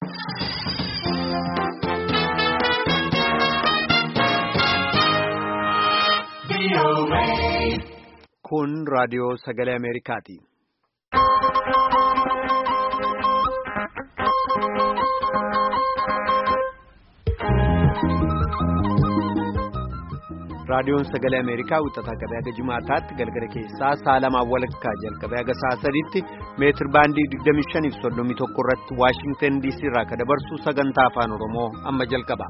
Kun raadiyoo sagalee Ameerikaati. Raadiyoon sagalee Ameerikaa wixataa qabee haga Jimaataatti galgala keessaa saalamaan walakkaa jalqabee haga sa'a sadiitti meetir baandii 25 fi 31 irratti Waashingtan DC irraa kan dabarsu sagantaa afaan Oromoo amma jalqaba.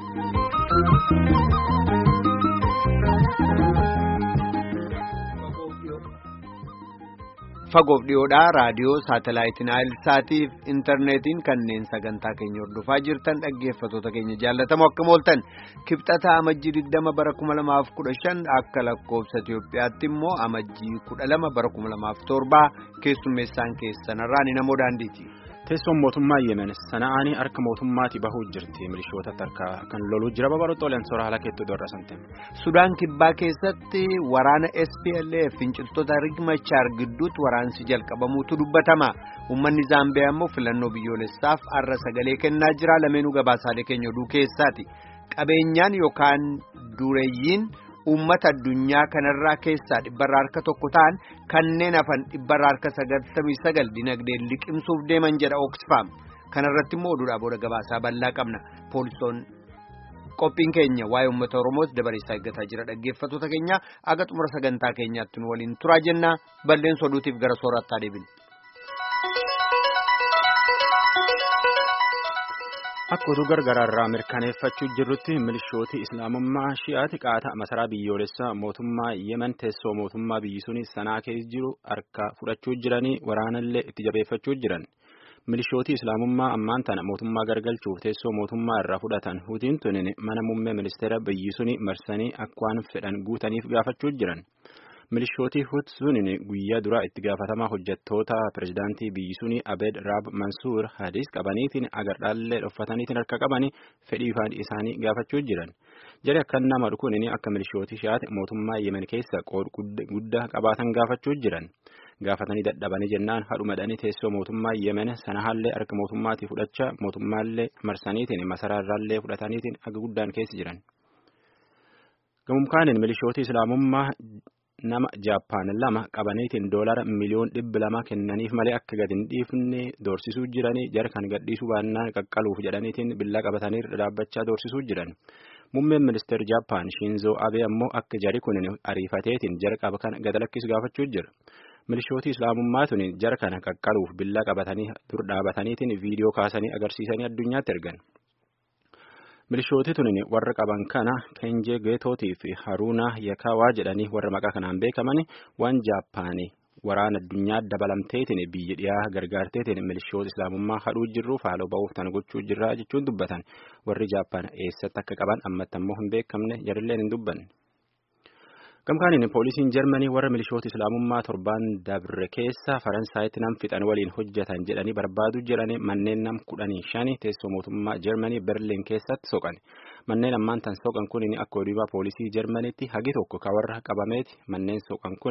Fagoof dhiyoodhaa raadiyoo saatalaayitiin Naayilsaatiif intarneetiin kanneen sagantaa keenya hordofaa jirtan dhaggeeffattoota keenya jaallatamoo akkam ooltan kibxataa amajjii 20 bara 2015 akka lakkoofsa Itiyoophiyaatti immoo amajjii 12 bara 2007 keessummeessaan keessanirraa ni namoo daandiiti. Teessoon mootummaa Yemen sana'aanii harka mootummaatti bahuu jirti milishoota tarkaa kan loluu jira babal'oo xoolaan soora haala keetti dorrasante. Sudaan kibbaa keessatti waraana SPLF finciltoota Riek Machar gidduutti waraansi jalqabamuutu dubbatama. Uummanni Zaambiyaa immoo filannoo biyyoolessaaf har'a sagalee kennaa jira. Lameenuu gabaasaalee keenya oduu keessaati. Qabeenyaan yookaan dureeyyiin uummata addunyaa kanarraa keessaa 100% ta'an kanneen hafan 199 dinagdeen liqimsuuf deeman jedha Oxfam. Kanarratti immoo oduudhaa booda gabaasaa bal'aa qabna. Poolisoon qophiin keenya waa'ee uummata Oromoos dabareessaa eeggataa jira. Dhaggeeffattoota keenya aga xumura sagantaa keenyaatti nu waliin turaa jenna. Balleessa oduutiif gara soorattaa deebina. Akka oduu gargaraarraa mirkaneeffachuu jirrutti milishooti islaamummaa shi'aati qaata masaraa biyyoolessaa mootummaa Yemen teessoo mootummaa biyyi suni sanaa keessa jiru harka fudhachuu jiranii waraanallee itti jabeeffachuu jiran. Milishooti islaamummaa ammaan tana mootummaa gargalchuuf teessoo mootummaa irraa fudhatan hutiin tunin mana muummee ministeera biyyi suni marsanii akka waan fedhan guutaniif gaafachuu jiran. Milishooti Hutsunin guyyaa duraa itti gaafatamaa hojjettoota pirezidaantii biyyi suni Abed Raab Mansuur Hadiis qabaniitiin agardhaallee dhoffataniitiin harka qabanii fedhii isaanii gaafachuu jiran. Jari akka nama dhukuun akka milishooti shi'aati mootummaa Yemen keessa qooda guddaa qabaatan gaafachuu jiran. Gaafatanii dadhabanii jennaan hadhumadhanii teessoo mootummaa Yemen sana haallee harka mootummaatii fudhachaa mootummaallee marsaniitiin masaraarraallee fudhataniitiin aga guddaan keessa jiran. Gamumkaanin milishooti islaamummaa nama Jaappaan lama qabaniitiin $1,200,000 kennaniif malee akka gadi hin dhiifne doorsisuu jiranii jara kan gadhiisuu baannaan qaqqaluuf jedhaniitiin billaa qabatanii dhaabbachaa doorsisuu jiran. Muummeen ministeera Jaappaan Shinzo Abe ammoo akka jari kun ariifateetiin jara qaba kana gad lakkisu gaafachuu jira. Milishooti islaamummaa tuni jara kana qaqqaluuf billaa qabatanii dur dhaabataniitiin viidiyoo kaasanii agarsiisanii addunyaatti ergan. Milishooti tunin warra qaban kana Kenje Geetootii fi Haruna Yakawaa jedhanii warra maqaa kanaan beekaman waan Jaappaanii waraana addunyaa dabalamteetiin biyya dhiyaa gargaarteetiin milishoota islaamummaa hadhuu jirruuf haaloo ba'uuf tan gochuu jirraa jechuun dubbatan. Warri Jaappaan eessatti akka qaban ammatti ammoo hin beekamne jarilleen hin dubbanne. Gamkaaniin poolisiin Jarmanii warra milishoota islaamummaa torban dabre keessa Faransaayitti nam fixan waliin hojjetan jedhanii barbaadu jedhanii manneen nam 15 teessoo mootummaa Jarmanii Berliin keessatti soqan. Manneen ammaan tan soqan kunin akka oduu poolisii Jarmaniitti hagi tokko ka warra qabameeti manneen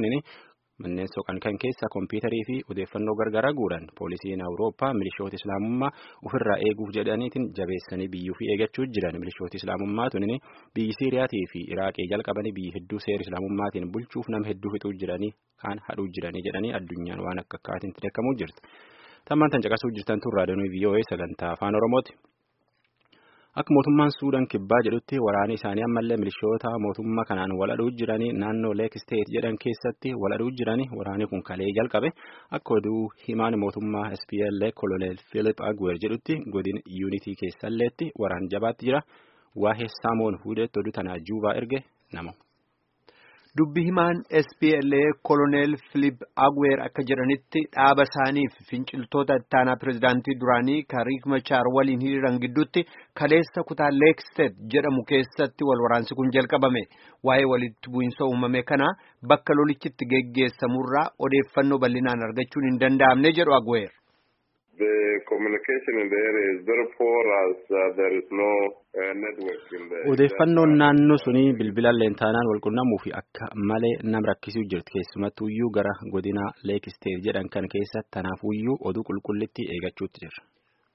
soqan kan keessa kompiitarii fi odeeffannoo gargaraa guuran. Poolisiin Awurooppaa milishoota islaamummaa ofirraa eeguuf jedhaniitiin jabeessanii biyyuu fi eegachuu jiran. Milishoota islaamummaa tunin biyyi Siiriyaatii fi Iraaqii jalqabanii biyyi hedduu seera islaamummaatiin bulchuuf nama hedduu fixuu jiranii kaan hadhuu jiranii jedhanii addunyaan waan akka akkaatiin beekamuu jirti. Tammaan tan caqasuu jirtan tun raadiyoo VOA sagantaa afaan Oromooti. Akka mootummaan Suudaan kibbaa jedhutti waraana isaanii ammallee milishoota mootummaa kanaan waladhuu jiranii naannoo Lake State jedhan keessatti waladhuu jiranii waraanni kun kalee jalqabe akka oduu himaan mootummaa SPLA Colonel Philip Agwer jedhutti godina Unity keessalleetti waraan jabaatti jira. Waa'ee Saamoon Hudeetti oduu tanaa Juubaa erge nama. Dubbi himaan SPLA Colonel Philip Agwer akka jedhanitti dhaaba isaaniif finciltoota ittaanaa pirezidaantii duraanii Riek Machar waliin hiriiran gidduutti kaleessa kutaa Lake State jedhamu keessatti wal waraansi kun jalqabame. Waa'ee walitti bu'iinsa uumame kana bakka lolichitti geggeessamurraa odeeffannoo bal'inaan argachuun hin danda'amne jedhu Agwer. The communication in the area is very poor as there is no network in the area. Odeeffannoon naannoo sunii bilbila leentaanaan walqunnamuu fi akka malee nam rakkisuu jirti keessumattuyyuu gara godina Lake State jedhan kan keessa tanaafuyyuu oduu qulqullitti eegachuutti jira.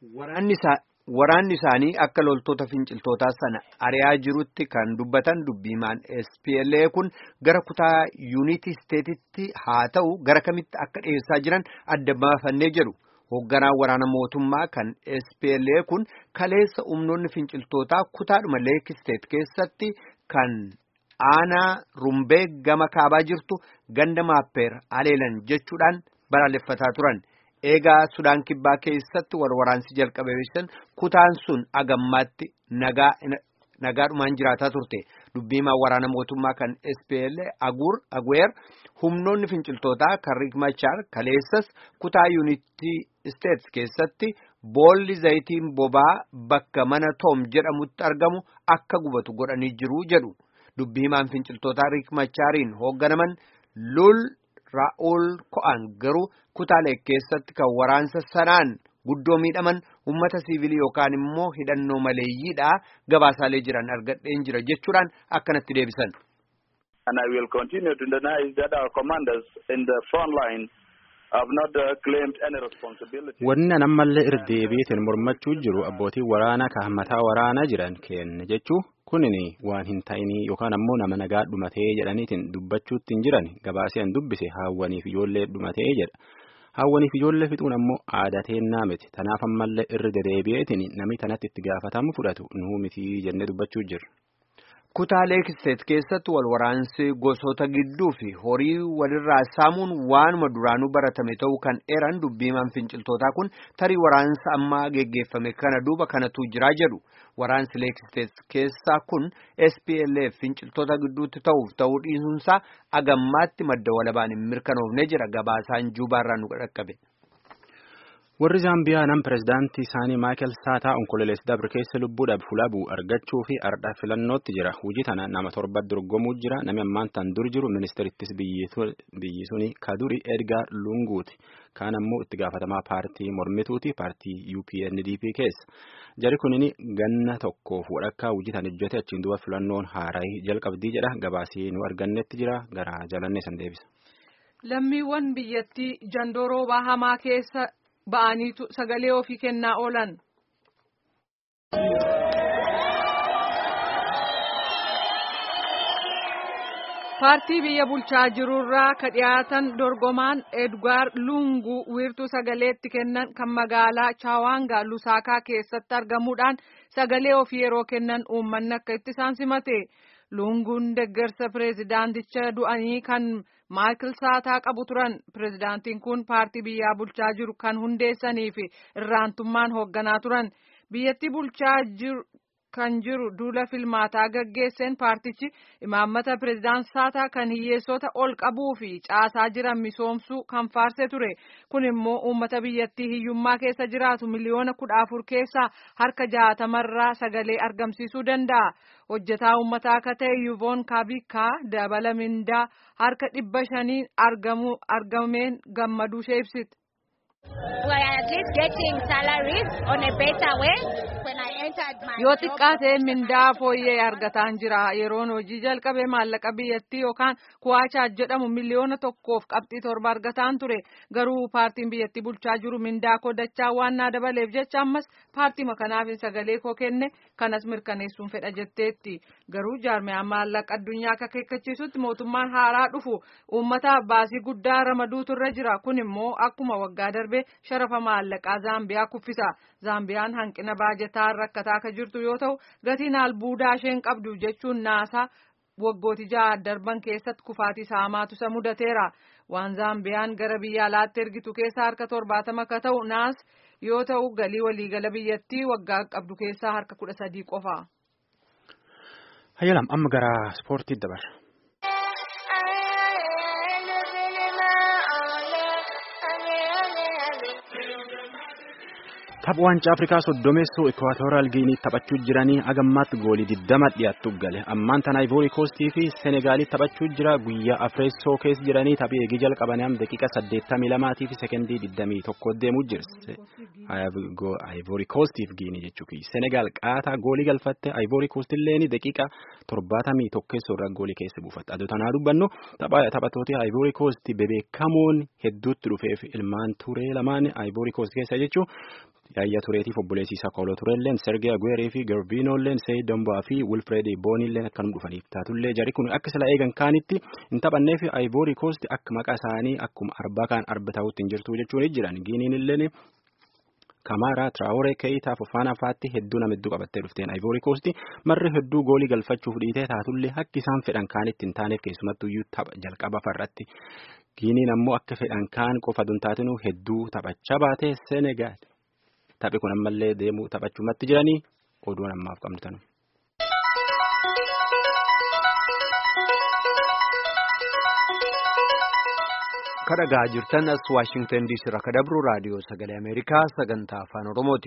Waraanni isaanii akka loltoota finciltootaa sana ari'aa jirutti kan dubbatan dubbiimaan SPLA kun gara kutaa Yuunitii Isteetitti haa ta'u gara kamitti akka dhiyeessaa jiran adda baafannee jedhu. Hoogganaan waraana mootummaa kan SPLA kun kaleessa humnoonni finciltootaa kutaadhuma Leek Isteet keessatti kan aanaa Rumbee gama kaabaa jirtu ganda Maappeer aleelan jechuudhaan balaaleffataa turan. Eegaa Sudaan Kibbaa keessatti waraansi jalqabeessan kutaan sun agammaatti nagaadhumaan jiraataa turte. Dubbiimaan waraana mootummaa kan SPLA Aguer humnoonni finciltootaa kan Riek Machar kaleessas kutaa Yuunitii Isteets keessatti boolli zayitiin bobaa bakka mana Toom jedhamutti argamu akka gubatu godhanii jiru jedhu. Dubbiimaan finciltootaa Riek Machariin hoogganaman Lul Raa'ul Ko'an garuu kutaalee keessatti kan waraansa sanaan guddoo miidhaman ummata siivilii yookaan immoo hidhannoo maleeyyiidhaa gabaasaalee jiran argadheen jira jechuudhaan akkanatti deebisan. And I will continue to deny that our commanders in the front line have not claimed any responsibility. Wanni nammallee irdeebiitiin mormachuu jiru abbootii waraanaa kan mataa waraanaa jiran kenne jechuu kunini waan hin ta'inii yookaan ammoo nama nagaa dhumatee jedhaniitiin dubbachuutti hin jiran gabaaseen dubbise haawwaniif ijoollee dhumatee jedha. Haawwaniif ijoollee fixuun ammoo aadateennaa miti. Tanaaf ammallee irra dedeebi'eetiin namni tanatti itti gaafatamu fudhatu nuu miti jennee dubbachuu jirra. Kutaa Leek Isteet keessatti wal waraansi gosoota gidduu fi horii walirraa saamuun waanuma duraanuu baratame ta'uu kan eeran dubbiimaan finciltootaa kun tarii waraansa ammaa geggeeffame kana duuba kanatu jiraa jedhu. Waraansi Leek Isteet keessaa kun SPLA finciltoota gidduutti ta'uu dhiisuunsaa agammaatti madda walabaan hin mirkanoofne jira gabaasaan juubaarraa nu dhaqqabe. Warri Zaambiyaa nam pirezidaantii isaanii Maayikel Saataa onkololeessa dabre keessa lubbuudhaaf fulabuu argachuu fi ardhaa filannootti jira. Hojii tana nama 7 dorgomuu jira. Namni ammaan tan dur jiru ministeerittis biyyi suni Kaduri Edgar Lunguuti. Kaan ammoo itti gaafatamaa paartii mormituuti paartii UPNDP keessa. Jari kunini ganna tokkoof walakkaa hojii tan hojjete achiin duuba filannoon haaraa jalqabdii jedha. Gabaasii nu argannetti jira. Gara jalannee san deebisa. Lammiiwwan biyyattii jandooroo bahamaa keessa ba'aniitu sagalee ofii kennaa oolan. Paartii biyya bulchaa jirurraa ka dhiyaatan dorgomaan Edgar Lungu wiirtuu sagaleetti kennan kan magaalaa Chaawanga Lusaakaa keessatti argamuudhaan sagalee ofii yeroo kennan uummanni akka itti isaan simate. Lunguun deeggarsa pireezidaanticha du'anii kan Maayikel Saataa qabu turan. Pireezidaantiin kun paartii biyyaa bulchaa jiru kan hundeessanii fi irraantummaan hoogganaa turan. Biyyattii bulchaa kan jiru duula filmaataa gaggeesseen paartichi imaammata pireezidaant Saataa kan hiyyeessota ol qabuu fi caasaa jiran misoomsuu kan faarse ture. Kun immoo uummata biyyattii hiyyummaa keessa jiraatu miliyoona 14 keessaa harka 60 sagalee argamsiisuu danda'a. Hojjetaa uummataa akka ta'e Yuvoon Kaabikaa dabala mindaa harka 500 argameen gammaduu ishee ibsite. Yoo xiqqaatee mindaa fooyyee argataan jira. Yeroon hojii jalqabe maallaqa biyyattii yookaan kuwaacha jedhamu miliyoona 1.7 argataan ture. Garuu paartiin biyyattii bulchaa jiru mindaa koo dachaa waan naa dabaleef jecha ammas paartii makanaaf sagalee koo kenne kanas mirkaneessuun fedha jetteetti. Garuu jaarmiyaan maallaqa addunyaa akka keekkachiisutti mootummaan haaraa dhufu uummataaf baasii guddaa ramaduutu irra jira. Kun immoo akkuma waggaa darbe sharafa maallaqaa Zaambiyaa kuffisa. Zaambiyaan hanqina baajetaa rakkataa akka jirtu yoo ta'u gatiin albuudaa isheen qabdu jechuun naasaa waggooti 6 darban keessatti kufaatii saamaatu isa mudateera. Waan Zaambiyaan gara biyya alaatti ergitu keessaa harka 70 akka ta'u naas yoo ta'u galii waliigala biyyattii waggaa qabdu keessaa harka 13 qofa. Hayyalam amma gara ispoortii dabarra. Tapha waancaa Afrikaa soddomessuu Ikwaatooraal Giinii taphachuu jiranii agammaatti goolii 20 dhiyaattu gale. Ammaan tana Ivory Coast fi Senegaalitti taphachuu jira. Guyyaa Afreessoo keessa jiranii taphii eegii jalqabanii amma daqiiqa 82 fi sekondii 21 deemuu jirti. Ivory Coast fi Giinii jechuudha. Senegaal qaataa goolii galfatte Ivory Coast illee daqiiqa 71 keessorra goolii keessa buufatte. Adoo tanaa dubbannu taphattoota Ivory Coast bebeekamoon hedduutti dhufeef ilmaan turee lamaan Ivory Coast keessa jechuudha. Yaayyaa Tureetiif obboleessi isaa Kooloo Tureelleen Sergey Aguero fi Gervinhoolleen Seyid Dombaa fi Wilfred Boonilleen akkanum dhufaniif taatullee jarri kun akka sila eegan kaanitti hin taphannee fi Ivory Coast akka maqaa isaanii akkuma arbaa kaan arba ta'utti hin jirtu jechuun jiran Giniin illeen Kamara Traore Keita Fofana faatti hedduu nama hedduu qabattee dhufteen Ivory Coast marri hedduu goolii galfachuuf dhiitee taatullee hakki isaan fedhan kaanitti hin taaneef keessumattuu iyyuu tapha jalqaba farratti Giniin ammoo akka fedhan kaan qofa duntaatinu hedduu taphachaa baatee Senegaal. Taphi kun ammallee deemuu taphachuumatti jiranii oduun ammaaf qabnu tanu. Kadhagaa jirtan as Waashingtan DC irraa kadabru raadiyoo sagalee Ameerikaa sagantaa afaan Oromooti.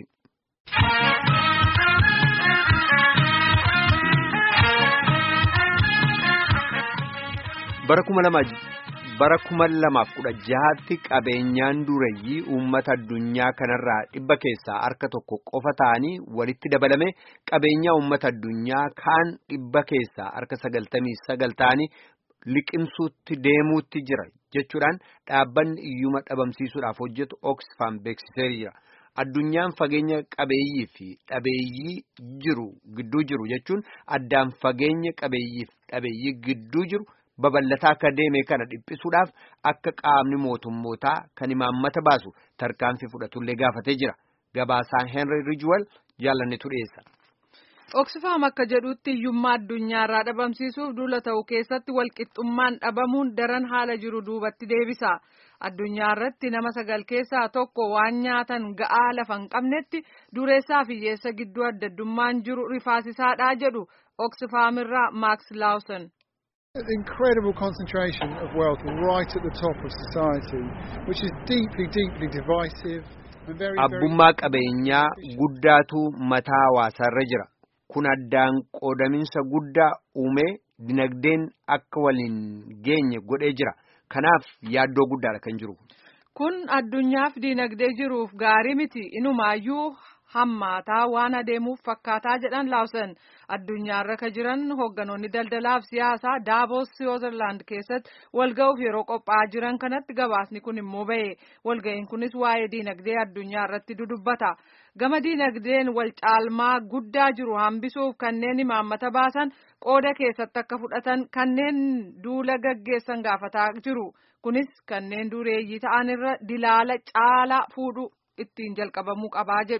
Bara 2016tti qabeenyaan dureeyyii uummata addunyaa kanarraa 100 keessaa harka tokko qofa ta'anii walitti dabalame qabeenyaa uummata addunyaa kaan 100 keessaa harka 99 ta'anii liqimsuutti deemuutti jira jechuudhaan dhaabbanni iyyuma dhabamsiisuudhaaf hojjetu Oxfam beeksisee jira. Addunyaan fageenya qabeeyyii fi dhabeeyyii gidduu jiru jechuun addaan fageenya qabeeyyii fi dhabeeyyii gidduu jiru. Babal'ataa akka deeme kana dhiphisuudhaaf akka qaamni mootummootaa kan imaammata baasu tarkaanfii fudhatullee gaafatee jira. Gabaasaan Henry Ridgewell jaalannetu dhiyeessa. Oxfam akka jedhutti hiyyummaa addunyaarraa dhabamsiisuuf duula ta'u keessatti walqixxummaan dhabamuun daran haala jiru duubatti deebisa. Addunyaarratti nama 9 keessaa tokko waan nyaatan ga'aa lafa hin qabnetti dureessaa fi hiyyeessa gidduu addaddummaan jiru rifaasisaadhaa jedhu Oxfam irraa Max Lawson. Incredible concentration of wealth right at the top of society, which is deeply divisive and very. Abbummaa qabeenyaa guddaatu mataa hawaasaarra jira. Kun addaan qoodaminsa guddaa uumee dinagdeen akka waliin geenye godhee jira. Kanaaf yaaddoo guddaadha kan jiru. Kun addunyaaf dinagdee jiruuf gaarii miti. Inumaayyuu hammaataa waan adeemuuf fakkaataa jedhan Lawson. Addunyaarra ka jiran hoogganoonni daldalaaf siyaasaa Davos Switzerland keessatti walga'uuf yeroo qophaa'aa jiran kanatti gabaasni kun immoo ba'e. Walga'iin kunis waa'ee diinagdee addunyaa irratti dudubbata. Gama diinagdeen wal caalmaa guddaa jiru hambisuuf kanneen imaammata baasan qooda keessatti akka fudhatan kanneen duula gaggeessan gaafataa jiru. Kunis kanneen dureeyyii ta'an irra dilaala caalaa fuudhu ittiin jalqabamuu qabaa jedhu.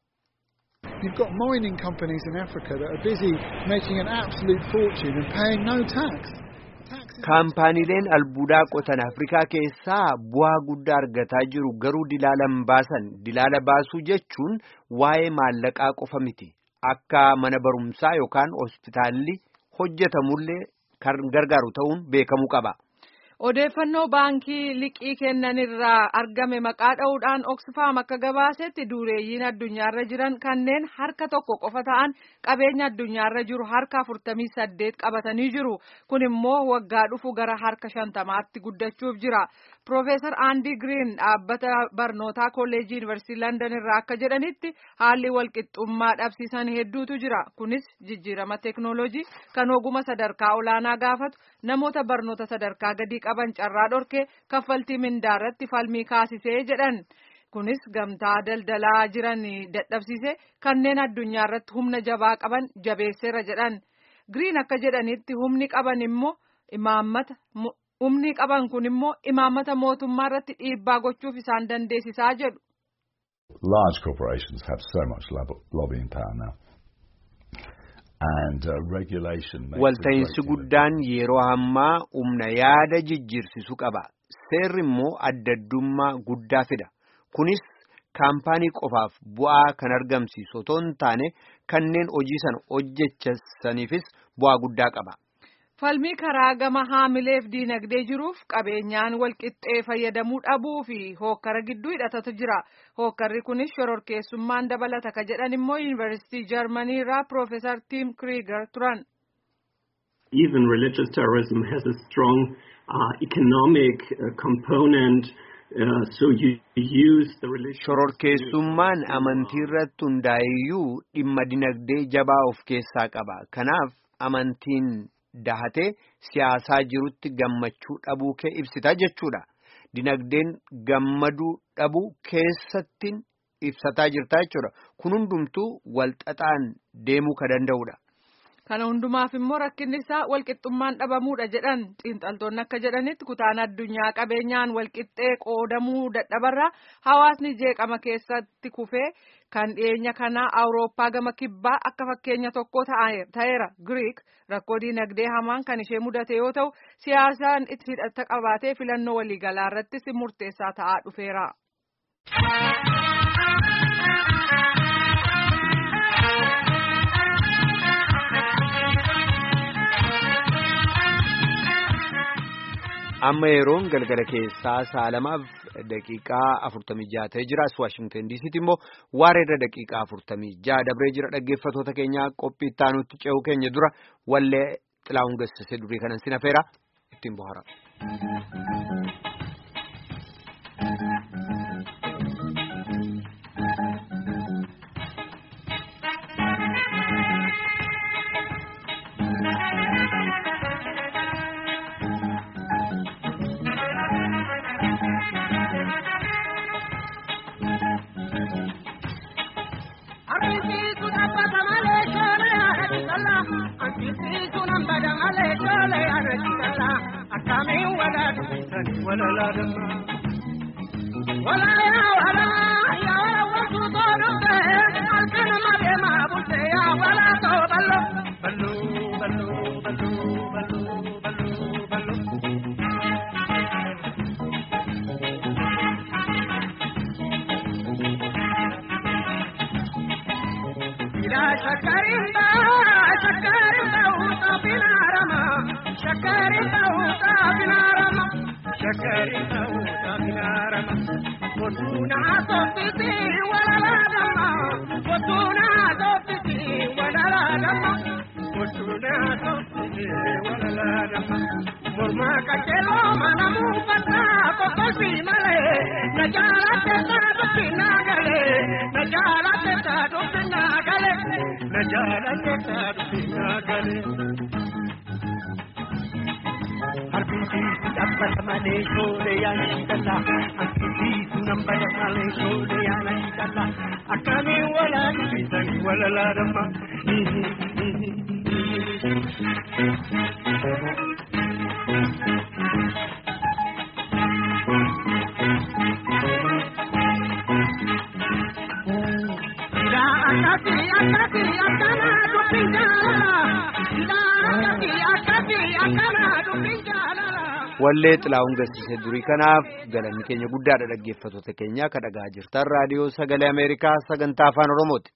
You've got mining companies in Africa that are busy making an absolute fortune and paying no tax. Kaampaaniileen albuudaa qotan Afrikaa keessaa bu'aa guddaa argataa jiru garuu dilaalan baasan. Dilaala baasuu jechuun waa'ee maallaqaa qofa miti. Akka mana barumsaa yookaan hospitaalli hojjetamullee kan gargaaru ta'uun beekamuu qaba. Odeeffannoo baankii liqii kennanirraa argame maqaa dha'uudhaan Oxfam akka gabaasetti dureeyyiin addunyaarra jiran kanneen harka tokko qofa ta'an qabeenya addunyaarra jiru harka 48 qabatanii jiru. Kun immoo waggaa dhufu gara harka 50tti guddachuuf jira. Profeesar Andy Green dhaabbata barnootaa kolleejii Yuunivarsiitii London irraa akka jedhanitti haalli walqixxummaa dhabsiisan hedduutu jira. Kunis jijjiirama teeknooloojii kan oguma sadarkaa olaanaa gaafatu namoota barnoota sadarkaa gadii qaban carraa dhorkee kaffaltii mindaarratti falmii kaasisee jedhan. Kunis gamtaa daldalaa jiran dadhabsiise kanneen addunyaarratti humna jabaa qaban jabeesseera jedhan. Green akka jedhanitti humni qaban kun immoo imaammata mootummaa irratti dhiibbaa gochuuf isaan dandeessisaa jedhu. Large corporations have so much lobbying power now. And regulation. Walta'iinsi guddaan yeroo ammaa humna yaada jijjiirsisu qaba. Seerri immoo addaddummaa guddaa fida. Kunis kaampaanii qofaaf bu'aa kan argamsiisu otoo hin taane kanneen hojii sana hojjechaniifis bu'aa guddaa qaba. Falmii karaa gama haamileef diinagdee jiruuf qabeenyaan walqixxee fayyadamuu dhabuu fi hookkara gidduu hidhatatu jira. Hookkarri kunis shororkeessummaan dabalata ka jedhan immoo Yuunivarsiitii Jarmanii irraa Profeesar Tim Krieger turan. Even religious terrorism has a strong economic component. So you use the religion. Shororkeessummaan amantii irratti hundaa'eyyuu dhimma dinagdee jabaa of keessaa qaba. Kanaaf amantiin dahatee siyaasaa jirutti gammachuu dhabuu kee ibsita jechuudha. Dinagdeen gammaduu dhabuu keessatti ibsataa jirta jechuudha. Kun hundumtuu walxaxaan deemuu ka danda'udha. Kana hundumaaf immoo rakkinni isaa walqixxummaan dhabamuudha jedhan xiinxaltoonni akka jedhanitti kutaan addunyaa qabeenyaan walqixxee qoodamuu dadhabarraa hawaasni jeeqama keessatti kufee kan dhiyeenya kanaa Awurooppaa gama kibbaa akka fakkeenya tokko ta'eera. Giriik rakkoo dinagdee hamaan kan ishee mudate yoo ta'u siyaasaan itti hidhata qabaatee filannoo waliigalaa irrattis murteessaa ta'aa dhufeera. Amma yeroon galgala keessaa 2:46 ta'ee jira. Waashingtan DC'tti immoo waareerra daqiiqaa 46 dabree jira. Dhaggeeffattoota keenya qophii itti aanutti ce'uu keenya dura wallee Xilaahun Gassasee durii kanan sin affeera ittiin bohaara. Wallee Xilaahun Gassasee durii kanaaf galanni keenya guddaadha. Dhaggeeffattoota keenya akka dhagaa jirtan raadiyoo sagalee Ameerikaa sagantaa afaan Oromooti.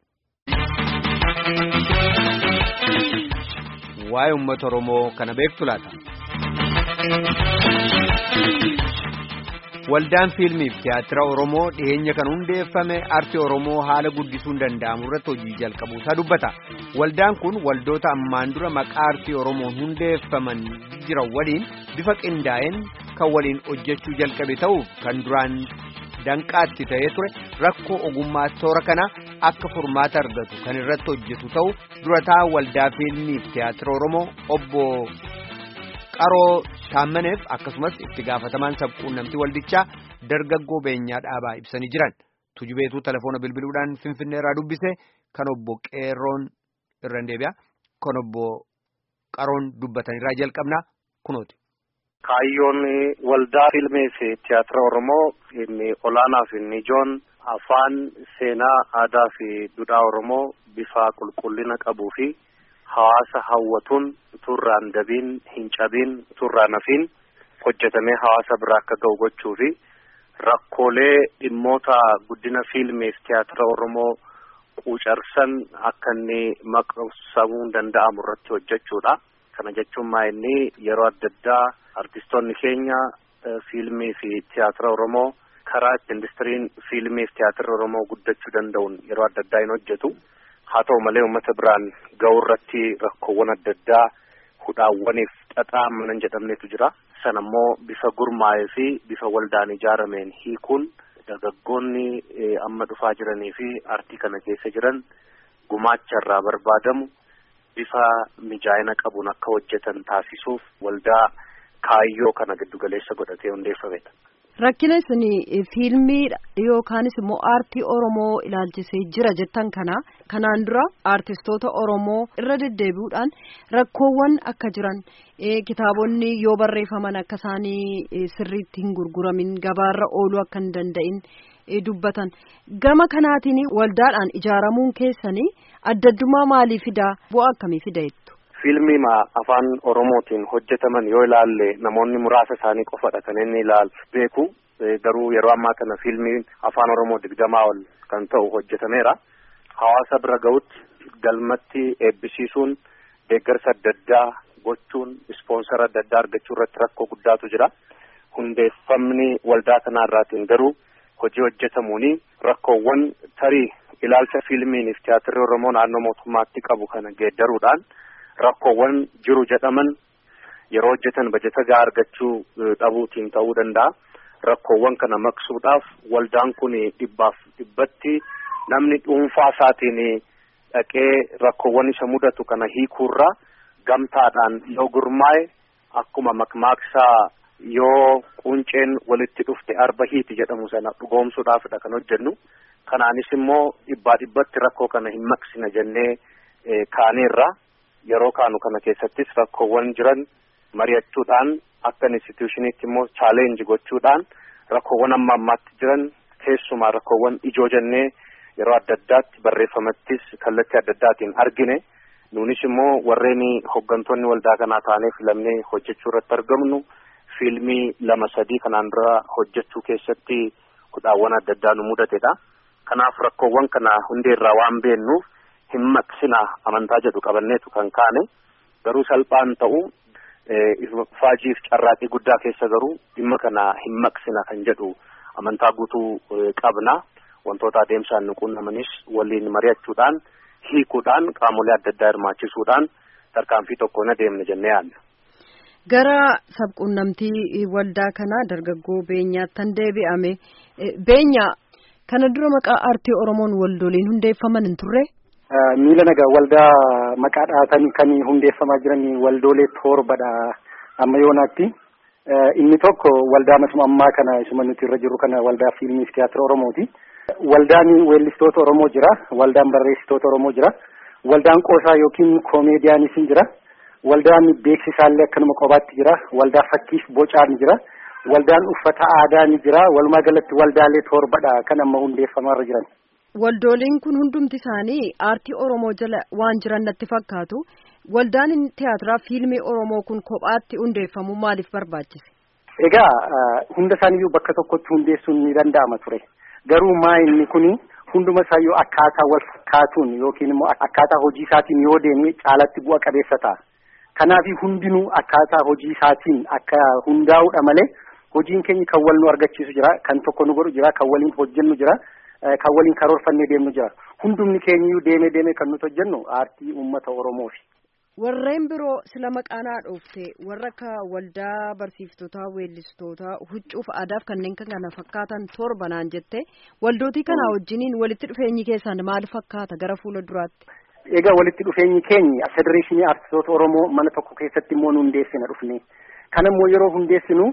Waa'ee uummata Oromoo kana beektu laata? Waldaan fiilmiif tiyaatira Oromoo dhiyeenya kan hundeeffame artii Oromoo haala guddisuun danda'amu irratti hojii jalqabuusaa dubbata. Waldaan kun waldoota ammaan dura maqaa artii Oromoon hundeeffaman jiran waliin bifa qindaa'een kan waliin hojjechuu jalqabe ta'uuf kan duraan danqaatti ta'ee ture rakkoo ogummaa toora kana akka furmaata argatu kan irratti hojjetu ta'u durataa waldaa fiilmiif tiyaatira Oromoo obbo Qaroo Taammaneef akkasumas itti gaafatamaan sabquunnamtii waldichaa dargaggoo Beenyaa Dhaabaa ibsanii jiran. Tujubeetuu telefoona bilbiluudhaan Finfinnee irraa dubbise kan obbo Qeerroon irraan deebi'a. Kan obbo Qaroon dubbatan irraa jalqabna kunooti. Kaayyoon waldaa fiilmii fi tiyaatira Oromoo inni olaanaa fi inni ijoon afaan, seenaa, aadaa fi duudhaa Oromoo bifa qulqullina qabuu fi hawaasa hawwatuun turraan dabiin hin cabiin turraan hafiin hojjetamee hawaasa biraa akka ga'u gochuu fi rakkoolee dhimmoota guddina fiilmiif tiyaatira Oromoo quucarsan akka inni maqsamuu danda'amu irratti hojjechuudha. Kana jechuun inni yeroo adda addaa artistoonni keenya fiilmii fi tiyaatira Oromoo karaa industiriin fiilmii fi tiyaatira Oromoo guddachuu danda'uun yeroo adda addaa hin hojjetu. Haa ta'u malee uummata biraan ga'uu irratti rakkoowwan adda addaa hudhaawwaniif xaxaa manan jedhamnetu jira. Sana immoo bifa gurmaa'ee fi bifa waldaan ijaarameen hiikuun dargaggoonni amma dhufaa jiranii fi artii kana keessa jiran gumaacha irraa barbaadamu bifa mijaa'ina qabuun akka hojjetan taasisuuf waldaa kaayyoo kana giddu galeessa godhatee hundeeffamedha. Rakkina isin fiilmii yookaanis immoo aartii Oromoo ilaalchisee jira jettan kanaan dura aartistoota Oromoo irra deddeebi'uudhaan rakkoowwan akka jiran kitaabonni yoo barreeffaman akka isaanii sirriitti hin gurguramin gabaarra ooluu akka hin danda'in dubbatan. Gama kanaatiin waldaadhaan ijaaramuun keessanii addaddummaa maalii fidaa bu'aa akkamii fida jettu? Fiilmii afaan Oromootiin hojjetaman yoo ilaalle namoonni muraasa isaanii qofadha kan inni beeku. Garuu yeroo ammaa kana fiilmiin afaan Oromoo 20 ol kan ta'u hojjetameera. Hawaasa bira ga'utti galmatti eebbisiisuun deeggarsa adda addaa gochuun ispoonsara adda addaa argachuu irratti rakkoo guddaatu jira. Hundeeffamni waldaa kanaarraatiin garuu hojii hojjetamuuni rakkoowwan tarii ilaalcha fiilmiiniif tiyaatirri Oromoo naannoo mootummaatti qabu kana geeddaruudhaan rakkoowwan jiru jedhaman yeroo hojjetan bajeta gahaa argachuu dhabuutiin ta'uu danda'a. Rakkoowwan kana maqsuudhaaf waldaan kun 100% namni dhuunfaa isaatiin dhaqee rakkoowwan isa mudatu kana hiikuurraa gamtaadhaan yoo gurmaa'e akkuma makmaaksaa yoo qunceen walitti dhufte arba hiiti jedhamu sana dhugoomsuudhaafidha kan hojjennu. Kanaanis immoo 100% rakkoo kana hin maqsina jennee kaaneerra. Yeroo kaanu kana keessattis rakkoowwan jiran mari'achuudhaan akka instituutioniitti immoo challenge gochuudhaan rakkoowwan amma ammaatti jiran keessumaa rakkoowwan ijoo jennee yeroo adda addaatti barreeffamattis kallattii adda addaatiin argine. Nuunis immoo warreen hoggantoonni waldaa kanaa taanee filamnee hojjechuu irratti argamnu fiilmii 2-3 kanaan dura hojjechuu keessatti hudhaawwan adda addaa nu mudatedha. Kanaaf rakkoowwan kana hundeerraa waan beennuuf hin maqsina amantaa jedhu qabanneetu kan kaane. Garuu salphaan ta'u faajiif carraaqii guddaa keessa garuu dhimma kana hin maqsina kan jedhu amantaa guutuu qabna. Wantoota adeemsaan nu quunnamanis waliin mari'achuudhaan hiikuudhaan qaamolee adda addaa hirmaachisuudhaan tarkaanfii tokkoon adeemne jennee yaadna. Gara sabquunnamtii waldaa kanaa dargaggoo Beenyaattan deebi'ame. Beenya kana dura maqaa aartii Oromoon waldoliin hundeeffaman hin turre? Miila nagaa waldaa maqaa dhaatan kan hundeeffamaa jiran waldoolee torbadha amma yoonaatti. Inni tokko waldaa masuma ammaa kana isuma nuti irra jiru kana waldaa fiilmii fi tiyaatira Oromooti. Waldaan weellistoota Oromoo jira, waldaan barreessitoota Oromoo jira, waldaan qoosaa yookiin koomeediyaanis jira, waldaan beeksisaallee akkanuma qobaatti jira, waldaa fakkiif bocaan jira, waldaan uffata aadaa ni jira. Walumaa galatti waldaalee torbadha kan amma hundeeffamaa jiran. Waldooliin kun hundumti isaanii aartii Oromoo jala waan jiran natti fakkaatu. Waldaan tiyaatiraa fiilmii Oromoo kun kophaatti hundeeffamuu maaliif barbaachise? Egaa hunda isaaniiyyuu bakka tokkotti hundeessuun ni danda'ama ture. Garuu inni kuni hunduma isaayyuu akkaataa wal fakkaatuun yookiin immoo akkaataa hojii isaatiin yoo deeme caalatti bu'a qabeessa ta'a. Kanaaf hundinuu akkaataa hojii isaatiin akka hundaa'uudha malee hojiin keenya kan wal nu argachiisu jira, kan tokko nu godhu jira, kan waliin hojjennu jira, kan waliin karoorfannee deemnu jira. Hundumni keenyiyyuu deemee kan nuti hojjennu aartii uummata Oromoofi. Warreen biroo sila maqaanaa dhoofte warra akka waldaa barsiiftootaa, weellistootaa, huccuuf aadaaf kanneen kana fakkaatan torbanaan jette waldootii kanaa wajjiniin walitti dhufeenyi keessan maal fakkaata gara fuula duraatti? Egaa walitti dhufeenyi keenya federeeshinii aartistoota Oromoo mana tokko keessatti immoo nu hundeessina dhufne. Kana immoo yeroo hundeessinu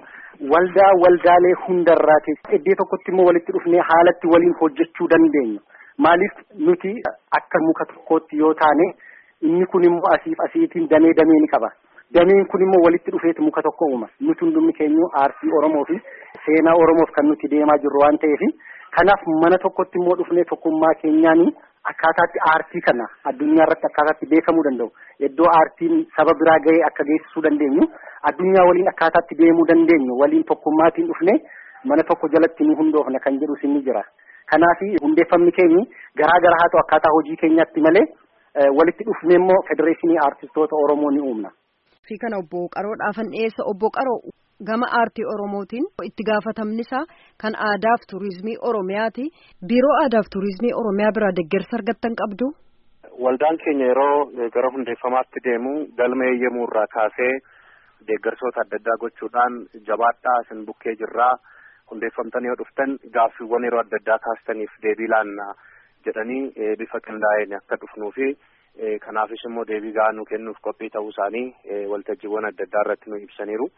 waldaalee hundarraati iddoo tokkotti immoo walitti dhufnee haalatti waliin hojjechuu dandeenya. Maaliif nuti akka muka tokkootti yoo taane inni kun immoo asiitiin damee ni qaba. Dameen kun immoo walitti dhufeeti muka tokko uuma. Nuti hundumni keenya aartii Oromoo fi seenaa Oromoof kan nuti deemaa jirru waan ta'eef kanaaf mana tokkotti immoo dhufnee tokkummaa keenyaan akkaataatti aartii kana addunyaa irratti akkaataatti beekamuu danda'u. Iddoo aartiin saba biraa ga'ee akka geessisuu dandeenyu addunyaa waliin akkaataatti deemuu dandeenyu waliin tokkummaatiin dhufnee mana tokko jalatti ni hundoofna kan jedhu ni jira. Kanaaf hundeeffamni keenya garaa haa ta'u akkaataa hojii keenyaatti malee walitti dhufnee immoo federeeshinii aartistoota Oromoo ni uumna. Fi kana obbo Qaroodhaafan dhiyeessa. Obbo Qaroo gama aartii Oromootiin itti gaafatamni isaa kan aadaaf turizimii Oromiyaati. Biiroo aadaaf turizimii Oromiyaa biraa deeggarsa argattan qabdu? Waldaan keenya yeroo gara hundeeffamaatti deemu galma eeyyamuu irraa kaasee deeggarsoota adda addaa gochuudhaan jabaadhaa isin bukkee jirraa hundeeffamtanii yoo dhuftan gaaffiiwwan yeroo adda addaa kaastaniif deebii laannaa jedhanii bifa qindaa'een akka dhufnuu fi kanaafis immoo deebii gahaa nu kennuuf qophii ta'uu isaanii waltajjiiwwan adda addaa irratti nu ibsaniiru.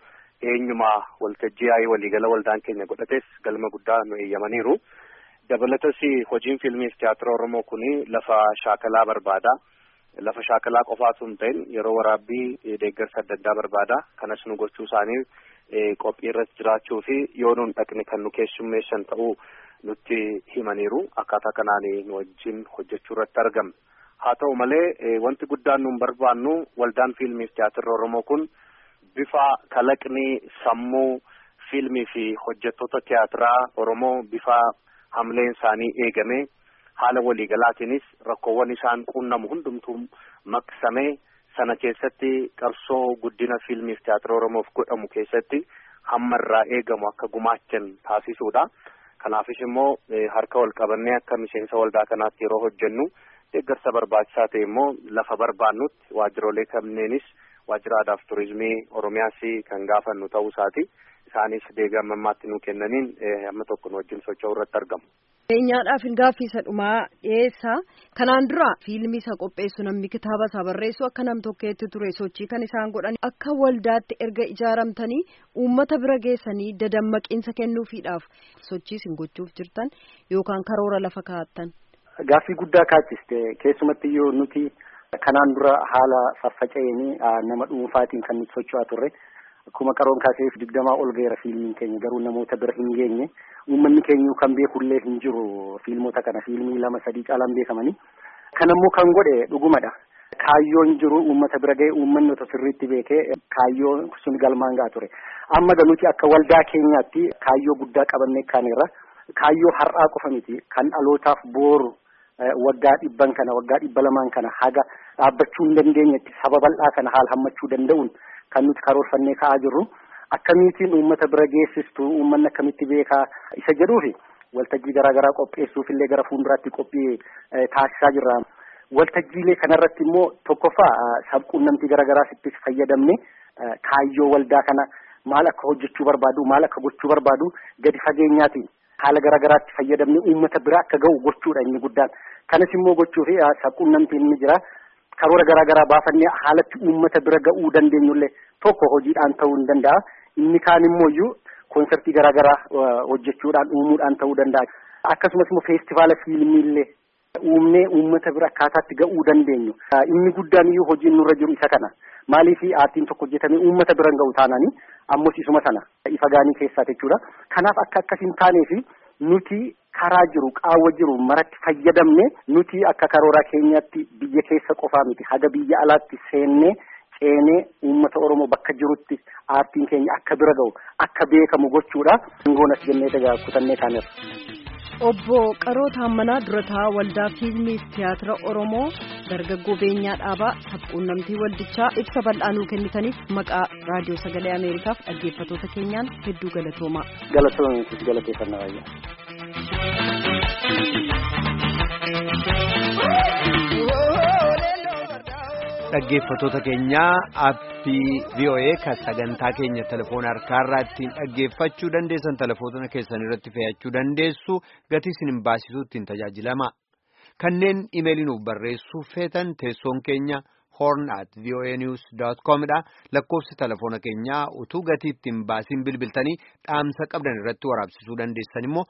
eenyumaa waltajjii yaa'ii waliigala waldaan keenya godhates galma guddaa nu eeyyamaniiru. Dabalatas hojiin fiilmiif tiyaatira Oromoo kuni lafa shaakalaa barbaada. Lafa shaakalaa qofaatu hin ta'in yeroo waraabbii deeggarsa adda addaa barbaada. Kanas nu gochuu isaanii qophii irratti jiraachuu fi yoo nuun dhaqne kan nu keessummeessan ta'uu nutti himaniiru. Akkaataa kanaan nu wajjin hojjechuu irratti argamna. Haa ta'u malee wanti guddaan nuun barbaannu waldaan fiilmiif tiyaatira Oromoo kun bifa kalaqni sammuu fiilmii fi hojjettoota tiyaatiraa Oromoo bifa hamleen isaanii eegame haala waliigalaatiinis rakkoowwan isaan qunnamu hundumtuu maqsamee sana keessatti qabsoo guddina fiilmiif tiyaatira Oromoof godhamu keessatti hammarraa eegamu akka gumaachan taasisuudha. Kanaafis immoo harka wal qabannee akka miseensa waldaa kanaatti yeroo hojjennu deeggarsa barbaachisaa ta'e immoo lafa barbaannutti waajjiroolee kanneenis waajjira aadaa fi turizimii Oromiyaas kan gaafannu ta'uu isaati. Isaanis deeggarsa ammaatti nu kennaniin amma tokko nu wajjin socho'uu irratti argamu. Keenyaadhaaf gaaffii isa dhumaa dhiyeessa. Kanaan dura fiilmii isa qopheessu namni kitaaba isaa barreessu akka nam tokkeetti ture sochii kan isaan godhan akka waldaatti erga ijaaramtanii uummata bira geessanii dadammaqiinsa kennuufiidhaaf sochii isin gochuuf jirtan yookaan karoora lafa kaa'attan. Gaaffii guddaa kaachiste keessumatti yoo nuti kanaan dura haala faffaca'eenii nama dhuunfaatiin kan nuti socho'aa turre. Akkuma qaroon kaaseef 20 ol ga'eera fiilmiin keenya garuu namoota bira hin geenye uummanni keenya kan beekullee hin jiru fiilmota kana fiilmii 2-3 caalaan beekamanii kanammoo kan godhe dhugumadha. Kaayyoon jiru uummata bira ga'e uummanni otoo sirriitti beekee kaayyoon sun galmaan ga'a ture. Amma ganuuti akka waldaa keenyaatti kaayyoo guddaa qabannee kaaneerra kaayyoo har'aa qofa miti kan dhalootaaf booru waggaa 100 kana waggaa 200 kana haga dhaabbachuu hin dandeenyetti saba bal'aa kana haal hammachuu danda'uun kan nuti karoorfannee ka'aa jirru akkamiitiin uummata bira geessistu uummanni akkamitti beekaa isa jedhuufi waltajjii garaagaraa qopheessuuf illee gara fuulduraatti qophii taasisaa jirra. Waltajjiilee kanarratti immoo tokkoffaa sabquunnamtii garaagaraas itti fayyadamne kaayyoo waldaa kana maal akka hojjechuu barbaadu maal akka gochuu barbaadu gadi fageenyaatiin haala garaagaraatti fayyadamne uummata bira akka ga'u gochuudha inni guddaan. Kanas immoo gochuufi sabquunnamtiin ni jira. Karoora garaagaraa baafannee haalatti uummata bira ga'uu dandeenyullee tokko hojiidhaan ta'uu hin danda'a. Inni kaan immoo konsertii garaagaraa hojjechuudhaan uumuudhaan ta'uu danda'a. Akkasumas immoo feestivaala fiilmiillee uumnee uummata bira akkaataatti ga'uu dandeenyu. Inni guddaan iyyuu hojiin nurra jiru isa kana. Maaliif aartiin tokko hojjetamee uummata bira ga'u taananii ammoo isuma sana ifa gaanii keessaa jechuudha. Kanaaf akka akkasiin taaneefi nuti karaa jiru qaawwa jiru maratti fayyadamne nuti akka karoora keenyaatti biyya keessa qofaa miti haga biyya alaatti seennee ceenee uummata Oromoo bakka jirutti aartiin keenya akka bira ga'u akka beekamu gochuudha. Ngoonas jennee kutannee kaaneera. Obbo Qaroo Taammanaa Durataa Waldaa Fiilmii fi Tiyaatira Oromoo dargaggoo beenyaa dhaabaa sabquunnamtii waldichaa ibsa bal'aa nuu kennitaniif maqaa raadiyoo sagalee Ameerikaaf dhaggeeffattoota keenyaan hedduu galatoomaa. Galatoomaa galateeffannaa baay'ee. Dhaggeeffattoota keenyaa aappii VOA kan sagantaa keenya telefoona harkaarraa ittiin dhaggeeffachuu dandeessan telefoona keessan irratti fe'achuu dandeessu gatii isin hin baasisu ittiin tajaajilama. Kanneen imeelii nuuf barreessuu feetan teessoon keenya horn@voanews.com dha. Lakkoofsi telefoona keenyaa utuu gatii ittiin baasiin bilbiltanii dhaamsa qabdan irratti waraabsisuu dandeessan immoo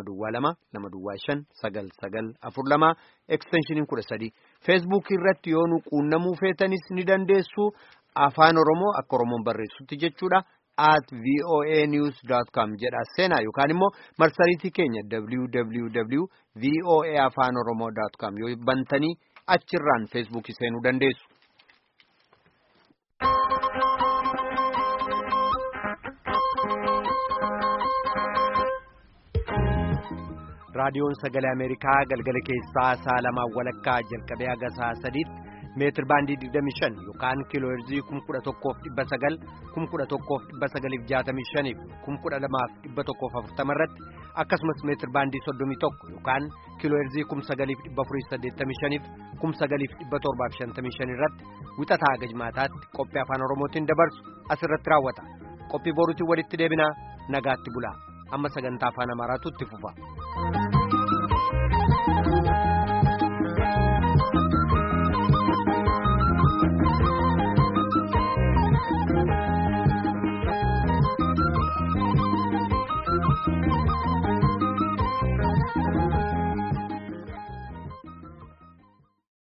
222-225-9942 extensioniin 13. Facebook irratti yoo nu quunnamuu feetanis ni dandeessu. Afaan Oromoo akka Oromoon barreessutti jechuudha. @voanews.com jedha seenaa yookaan immoo marsariitii keenya www.voaafaanoromoo.com yoo bantanii achirraan feesbuukii seenuu dandeessu. Raadiyoon Sagalee Ameerikaa galgala keessaa sa'a 2 walakkaa jalqabee haga sa'a 3tti meetir baandii 25 yookaan kiiloo heerzii 11,900 11,965 12,140 irratti akkasumas meetir baandii 31 yookaan kiiloo heerzii 9,485 9,755 irratti wixataa haga jimaataatti qophii afaan Oromootiin dabarsu asirratti raawwata. Qophii boruutiin walitti deebinaa nagaatti bulaa. Amma sagantaa afaan Amaaraatu itti fufa.